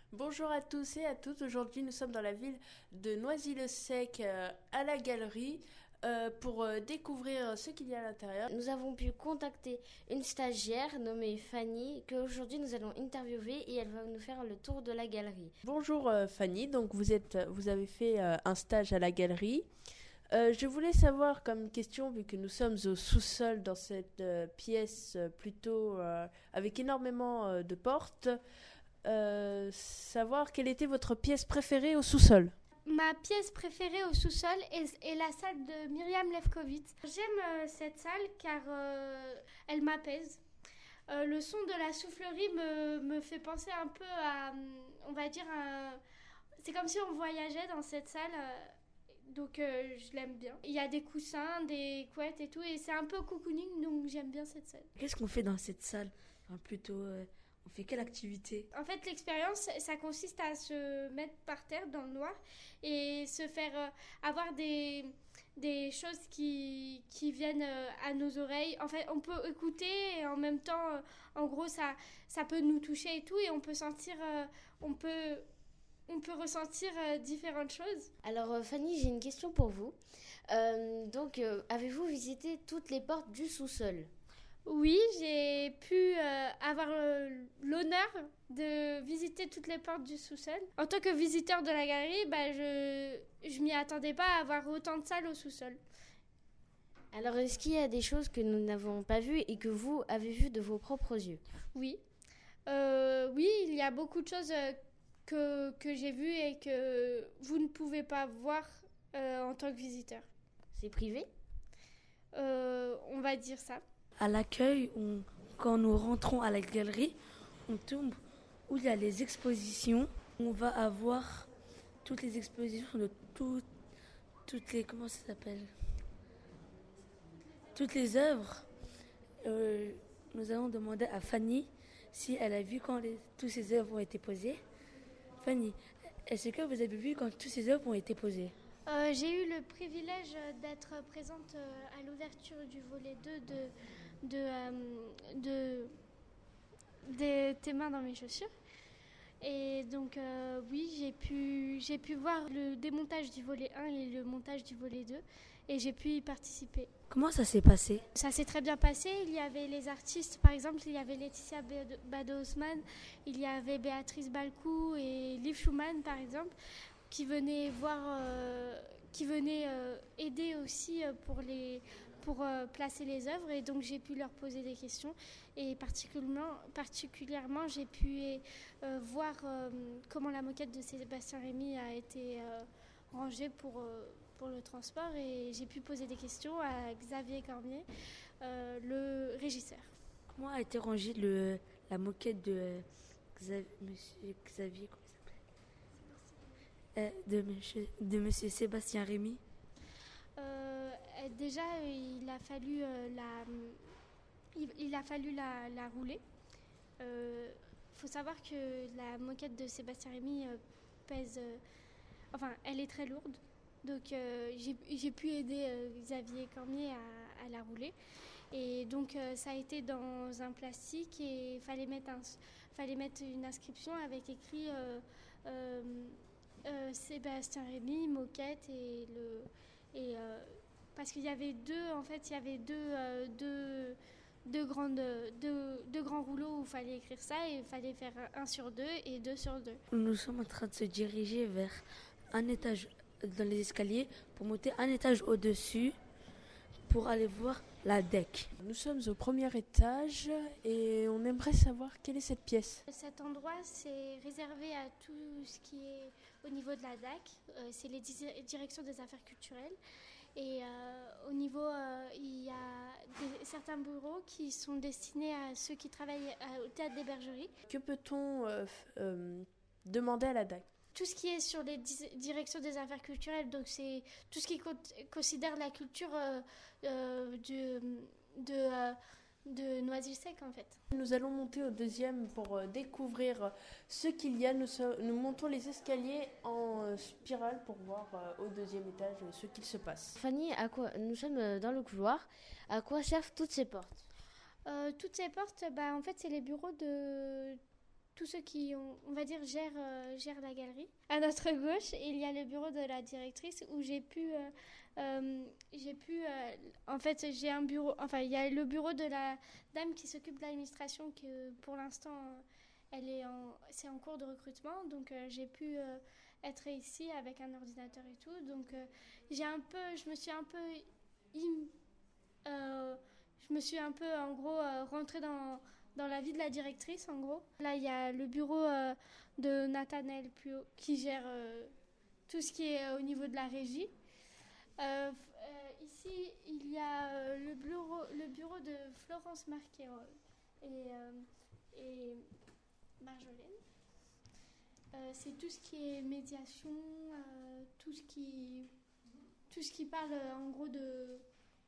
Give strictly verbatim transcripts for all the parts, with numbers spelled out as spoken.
Bonjour à tous et à toutes. Aujourd'hui, nous sommes dans la ville de Noisy-le-Sec euh, à la galerie euh, pour euh, découvrir ce qu'il y a à l'intérieur. Nous avons pu contacter une stagiaire nommée Fanny qu'aujourd'hui nous allons interviewer et elle va nous faire le tour de la galerie. Bonjour euh, Fanny, donc vous, êtes, vous avez fait euh, un stage à la galerie. Euh, je voulais savoir comme question, vu que nous sommes au sous-sol dans cette euh, pièce euh, plutôt euh, avec énormément euh, de portes, euh, savoir quelle était votre pièce préférée au sous-sol. Ma pièce préférée au sous-sol est, est la salle de Myriam Lefkowitz. J'aime euh, cette salle car euh, elle m'apaise. Euh, le son de la soufflerie me, me fait penser un peu à, on va dire, un... c'est comme si on voyageait dans cette salle. Euh, donc euh, je l'aime bien. Il y a des coussins, des couettes et tout, et c'est un peu cocooning, donc j'aime bien cette salle. Qu'est-ce qu'on fait dans cette salle? Enfin, plutôt, euh, on fait quelle activité? En fait, l'expérience, ça consiste à se mettre par terre dans le noir et se faire euh, avoir des, des choses qui, qui viennent euh, à nos oreilles. En fait, on peut écouter et en même temps, euh, en gros, ça, ça peut nous toucher et tout, et on peut sentir, euh, on peut... On peut ressentir euh, différentes choses. Alors euh, Fanny, j'ai une question pour vous. Euh, donc, euh, avez-vous visité toutes les portes du sous-sol? Oui, j'ai pu euh, avoir euh, l'honneur de visiter toutes les portes du sous-sol. En tant que visiteur de la galerie, bah, je je m'y attendais pas à avoir autant de salles au sous-sol. Alors, est-ce qu'il y a des choses que nous n'avons pas vues et que vous avez vues de vos propres yeux? Oui, euh, oui, il y a beaucoup de choses euh, que, que j'ai vues et que vous ne pouvez pas voir euh, en tant que visiteur. C'est privé? Euh, on va dire ça. À l'accueil, on- quand nous rentrons à la galerie, on tombe où il y a les expositions. On va avoir toutes les expositions de tout- toutes les... Comment ça s'appelle? Toutes les œuvres. Euh, nous allons demander à Fanny si elle a vu quand les- toutes ces œuvres ont été posées. Fanny, est-ce que vous avez vu quand toutes ces œuvres ont été posées? Euh, j'ai eu le privilège d'être présente euh, à l'ouverture du volet deux de, de, euh, de, de Tes mains dans mes chaussures. Et donc euh, oui, j'ai pu, j'ai pu voir le démontage du volet un et le montage du volet deux et j'ai pu y participer. Comment ça s'est passé? Ça s'est très bien passé. Il y avait les artistes, par exemple, il y avait Laetitia Bado-Osman, il y avait Béatrice Balcou et Liv Schumann, par exemple, qui venaient voir, euh, qui venaient euh, aider aussi euh, pour les pour euh, placer les œuvres, et donc j'ai pu leur poser des questions, et particulièrement particulièrement j'ai pu euh, voir euh, comment la moquette de Sébastien Rémy a été euh, rangée pour euh, pour le transport, et j'ai pu poser des questions à Xavier Cormier, euh, le régisseur. Comment a été rangée le, la moquette de Xav- Monsieur Xavier, comment il s'appelle? Euh, de, monsieur, de Monsieur Sébastien Rémy? Euh, déjà, il a fallu euh, la, il, il a fallu la, la rouler. Il euh, faut savoir que la moquette de Sébastien Rémy euh, pèse, euh, enfin, elle est très lourde. Donc, euh, j'ai, j'ai pu aider euh, Xavier Cormier à, à la rouler. Et donc, euh, ça a été dans un plastique, et il fallait mettre, un, fallait mettre une inscription avec écrit euh, euh, euh, Sébastien Rémy, moquette, et le. Et, euh, parce qu'il y avait deux, en fait, il y avait deux, euh, deux, deux, grandes, deux, deux grands rouleaux où il fallait écrire ça, et il fallait faire un sur deux et deux sur deux. Nous sommes en train de se diriger vers un étage dans les escaliers pour monter un étage au-dessus pour aller voir la deck. Nous sommes au premier étage et on aimerait savoir quelle est cette pièce. Cet endroit, c'est réservé à tout ce qui est au niveau de la D A C. Euh, c'est les di- directions des affaires culturelles. Et euh, au niveau, euh, il y a des, certains bureaux qui sont destinés à ceux qui travaillent à- au théâtre des Bergeries. Que peut-on euh, f- euh, demander à la D A C? Tout ce qui est sur les di- directions des affaires culturelles, donc c'est tout ce qui co- considère la culture euh, euh, de, de, euh, de Noisy-le-Sec, en fait. Nous allons monter au deuxième pour euh, découvrir ce qu'il y a. Nous, so- nous montons les escaliers en euh, spirale pour voir euh, au deuxième étage euh, ce qu'il se passe. Fanny, à quoi nous sommes euh, dans le couloir. À quoi servent toutes ces portes? Euh, toutes ces portes, bah, en fait, c'est les bureaux de tous ceux qui, ont, on va dire, gèrent, euh, gèrent la galerie. À notre gauche, il y a le bureau de la directrice où j'ai pu, euh, euh, j'ai pu, euh, en fait, j'ai un bureau, enfin, il y a le bureau de la dame qui s'occupe de l'administration que pour l'instant, euh, elle est en, c'est en cours de recrutement, donc euh, j'ai pu euh, être ici avec un ordinateur et tout, donc euh, j'ai un peu, je me suis un peu, im, euh, je me suis un peu, en gros, euh, rentrée dans dans la vie de la directrice, en gros. Là, il y a le bureau euh, de Nathanaël Puot qui gère euh, tout ce qui est euh, au niveau de la régie. Euh, euh, ici, il y a euh, le, bureau, le bureau de Florence Marquerol et, euh, et Marjolaine. Euh, c'est tout ce qui est médiation, euh, tout ce qui, tout ce qui parle, euh, en gros, de...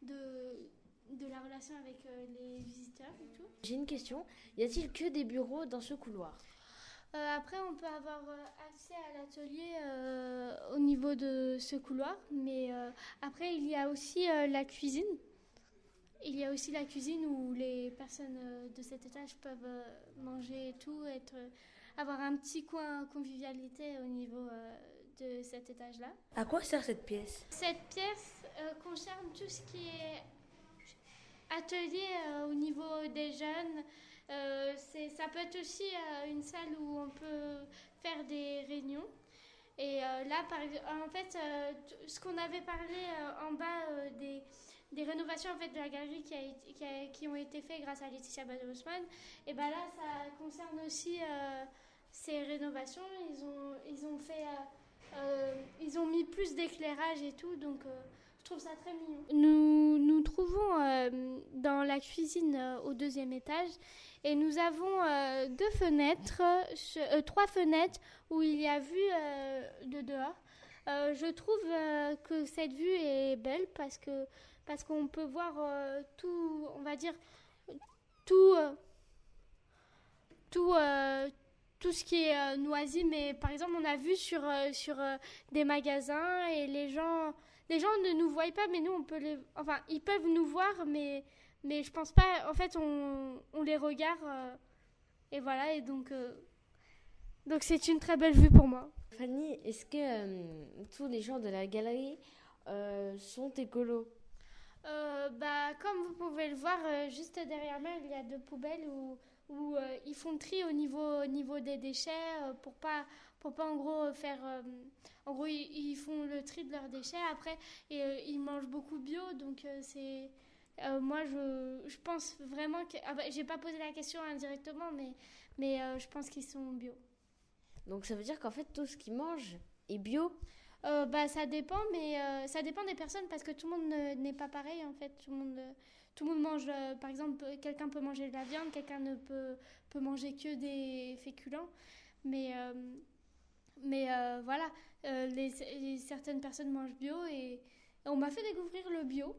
de de la relation avec euh, les visiteurs et tout. J'ai une question. Y a-t-il que des bureaux dans ce couloir ? euh, Après, on peut avoir euh, accès à l'atelier euh, au niveau de ce couloir. Mais euh, après, il y a aussi euh, la cuisine. Il y a aussi la cuisine où les personnes euh, de cet étage peuvent euh, manger et tout, être, euh, avoir un petit coin convivialité au niveau euh, de cet étage-là. À quoi sert cette pièce ? Cette pièce euh, concerne tout ce qui est atelier euh, au niveau des jeunes. Euh, c'est, ça peut être aussi euh, une salle où on peut faire des réunions. Et euh, là, par, en fait, euh, t- ce qu'on avait parlé euh, en bas euh, des, des rénovations en fait, de la galerie qui, a été, qui, a, qui ont été faites grâce à Laetitia Badosman, et ben là, ça concerne aussi euh, ces rénovations. Ils ont, ils ont fait... Euh, euh, ils ont mis plus d'éclairage et tout, donc... Euh, je trouve ça très mignon. Nous nous trouvons euh, dans la cuisine euh, au deuxième étage et nous avons euh, deux fenêtres, euh, trois fenêtres où il y a vue euh, de dehors. Euh, je trouve euh, que cette vue est belle parce que parce qu'on peut voir euh, tout, on va dire tout euh, tout euh, tout ce qui est euh, Noisy, mais par exemple on a vu sur euh, sur euh, des magasins et les gens Les gens ne nous voient pas, mais nous, on peut les... Enfin, ils peuvent nous voir, mais, mais je pense pas... En fait, on, on les regarde. Euh, et voilà, et donc... Euh, donc, c'est une très belle vue pour moi. Fanny, est-ce que euh, tous les gens de la galerie euh, sont écolos ? euh, bah, Comme vous pouvez le voir, euh, juste derrière moi, il y a deux poubelles où, où euh, ils font le tri au niveau, au niveau des déchets euh, pour pas... pour pas en gros faire... Euh, en gros, ils, ils font le tri de leurs déchets. Après, et, euh, ils mangent beaucoup bio. Donc, euh, c'est... Euh, moi, je, je pense vraiment que... Ah bah, j'ai pas posé la question indirectement, mais, mais euh, je pense qu'ils sont bio. Donc, ça veut dire qu'en fait, tout ce qu'ils mangent est bio ? euh, bah, Ça dépend, mais euh, ça dépend des personnes parce que tout le monde ne, n'est pas pareil, en fait. Tout le monde... Euh, Tout le monde mange, euh, par exemple, quelqu'un peut manger de la viande, quelqu'un ne peut, peut manger que des féculents. Mais... Euh, Mais euh, voilà, euh, les, les, certaines personnes mangent bio et on m'a fait découvrir le bio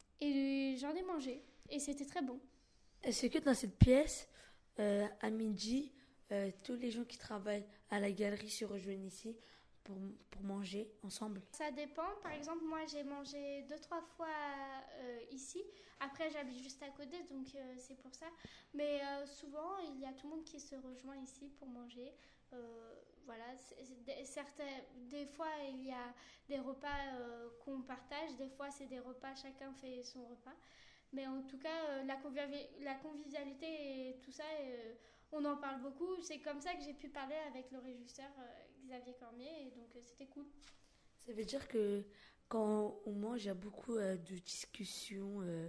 et j'en ai mangé et c'était très bon. Est-ce que dans cette pièce, euh, à midi, euh, tous les gens qui travaillent à la galerie se rejoignent ici pour, pour manger ensemble ? Ça dépend. Par exemple, moi j'ai mangé deux, trois fois euh, ici. Après, j'habite juste à côté, donc euh, c'est pour ça. Mais euh, souvent, il y a tout le monde qui se rejoint ici pour manger. Euh, voilà, c'est, c'est, certains, des fois il y a des repas euh, qu'on partage, des fois c'est des repas, chacun fait son repas. Mais en tout cas, euh, la, convivi- la convivialité et tout ça, euh, on en parle beaucoup. C'est comme ça que j'ai pu parler avec le régisseur euh, Xavier Cormier, et donc euh, c'était cool. Ça veut dire que quand on mange, il y a beaucoup euh, de discussions. Euh,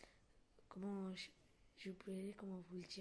comment je, je pourrais, comment vous le dire ?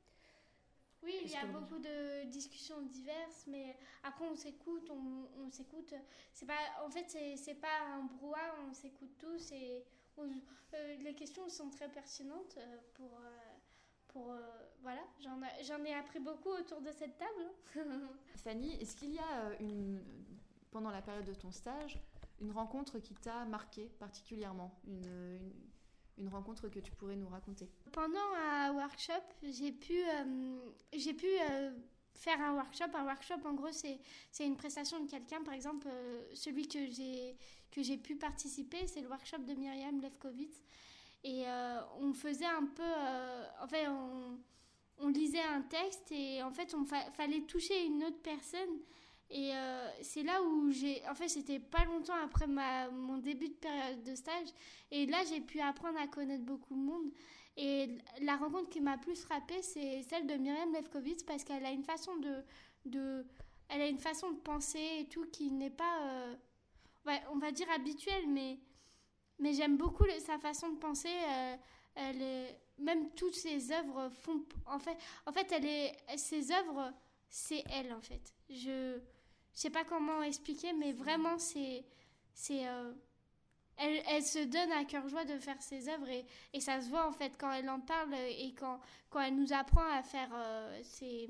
Oui, il Est-ce y a que... beaucoup de discussions diverses, mais après on s'écoute, on, on s'écoute. C'est pas, en fait, c'est, c'est pas un brouhaha, on s'écoute tous et on, euh, les questions sont très pertinentes euh, pour, euh, pour euh, voilà. J'en, a, j'en ai appris beaucoup autour de cette table. Fanny, est-ce qu'il y a une, pendant la période de ton stage, une rencontre qui t'a marquée particulièrement, une, une Une rencontre que tu pourrais nous raconter? Pendant un workshop, j'ai pu, euh, j'ai pu euh, faire un workshop. Un workshop, en gros, c'est, c'est une prestation de quelqu'un. Par exemple, euh, celui que j'ai, que j'ai pu participer, c'est le workshop de Myriam Lefkowitz. Et euh, on faisait un peu... Euh, en fait, on, on lisait un texte et en fait, on fa- fallait toucher une autre personne. Et euh, c'est là où j'ai... En fait, c'était pas longtemps après ma, mon début de période de stage. Et là, j'ai pu apprendre à connaître beaucoup de monde. Et la rencontre qui m'a plus frappée, c'est celle de Myriam Lefkowitz parce qu'elle a une façon de... de elle a une façon de penser et tout qui n'est pas... Euh, ouais, on va dire habituelle, mais, mais j'aime beaucoup le, sa façon de penser. Euh, elle est, même toutes ses œuvres font... En fait, en fait elle est, ses œuvres, c'est elle, en fait. Je... Je sais pas comment expliquer, mais vraiment, c'est... c'est euh, elle, elle se donne à cœur joie de faire ses œuvres et, et ça se voit, en fait, quand elle en parle et quand, quand elle nous apprend à faire euh, ses,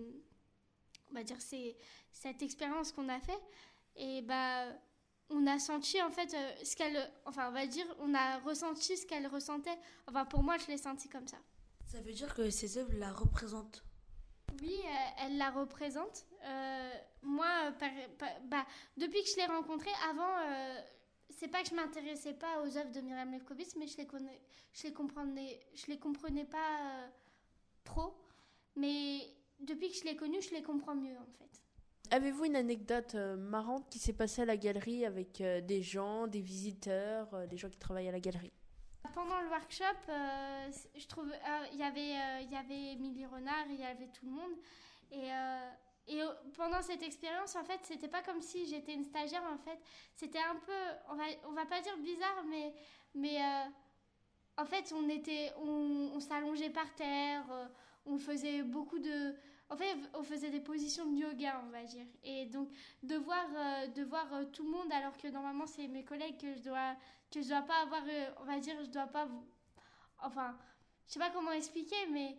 on va dire ses, cette expérience qu'on a fait. Et bah, on a senti, en fait, euh, ce qu'elle... Enfin, on va dire, on a ressenti ce qu'elle ressentait. Enfin, pour moi, je l'ai senti comme ça. Ça veut dire que ces œuvres la représentent? Oui, elle, elle la représente. Euh, moi, par, par, bah, depuis que je l'ai rencontrée, avant, euh, c'est pas que je m'intéressais pas aux œuvres de Myriam Lefkowitz, mais je les connais, je les comprenais, je les comprenais pas euh, trop. Mais depuis que je l'ai connue, je les comprends mieux en fait. Avez-vous une anecdote euh, marrante qui s'est passée à la galerie avec euh, des gens, des visiteurs, euh, des gens qui travaillent à la galerie? Pendant le workshop, euh, je trouve, euh, y avait, euh, y avait Émilie Renard, il y avait tout le monde. Et, euh, et euh, pendant cette expérience, en fait, c'était pas comme si j'étais une stagiaire, en fait. C'était un peu, on va, on va pas dire bizarre, mais, mais euh, en fait, on, était, on, on s'allongeait par terre, euh, on faisait beaucoup de... En fait, on faisait des positions de yoga, on va dire. Et donc, de voir, euh, de voir euh, tout le monde, alors que normalement, c'est mes collègues que je dois... que je dois pas avoir, euh, on va dire, je dois pas, enfin, je sais pas comment expliquer, mais,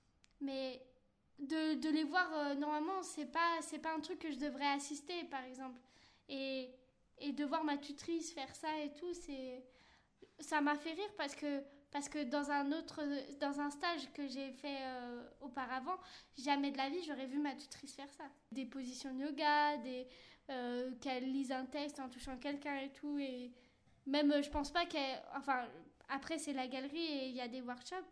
mais de, de les voir, euh, normalement, c'est pas, c'est pas un truc que je devrais assister, par exemple. Et, et de voir ma tutrice faire ça et tout, c'est, ça m'a fait rire parce que, parce que dans un autre, dans un stage que j'ai fait euh, auparavant, jamais de la vie, j'aurais vu ma tutrice faire ça. Des positions de yoga, des, euh, qu'elle lise un texte en touchant quelqu'un et tout, et même, je pense pas qu'elle... Enfin, après, c'est la galerie et il y a des workshops.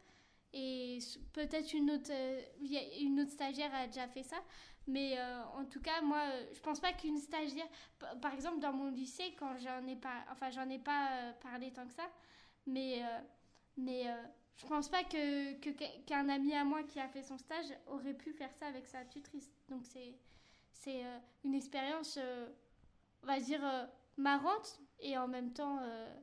Et peut-être une autre, euh, une autre stagiaire a déjà fait ça. Mais euh, en tout cas, moi, je pense pas qu'une stagiaire... Par exemple, dans mon lycée, quand j'en ai pas... Enfin, j'en ai pas euh, parlé tant que ça. Mais, euh, mais euh, je pense pas que, que, qu'un ami à moi qui a fait son stage aurait pu faire ça avec sa tutrice. Donc, c'est, c'est euh, une expérience, euh, on va dire... Euh, marrante et en même temps euh,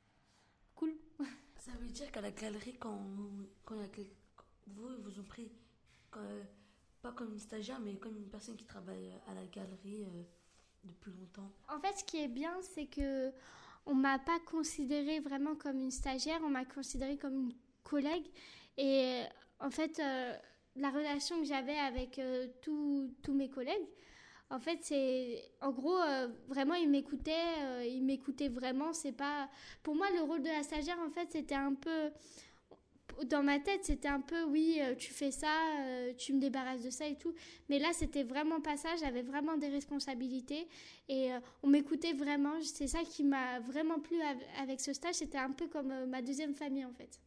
cool. Ça veut dire qu'à la galerie, quand, quand, quand vous, ils vous ont pris quand, pas comme une stagiaire, mais comme une personne qui travaille à la galerie euh, depuis longtemps. En fait, ce qui est bien, c'est que on m'a pas considérée vraiment comme une stagiaire, on m'a considérée comme une collègue. Et en fait, euh, la relation que j'avais avec euh, tous mes collègues, en fait, c'est... En gros, euh, vraiment, il m'écoutait, euh, il m'écoutait vraiment, c'est pas... Pour moi, le rôle de la stagiaire, en fait, c'était un peu... Dans ma tête, c'était un peu, oui, euh, tu fais ça, euh, tu me débarrasses de ça et tout. Mais là, c'était vraiment pas ça, j'avais vraiment des responsabilités et euh, on m'écoutait vraiment. C'est ça qui m'a vraiment plu avec ce stage, c'était un peu comme euh, ma deuxième famille, en fait.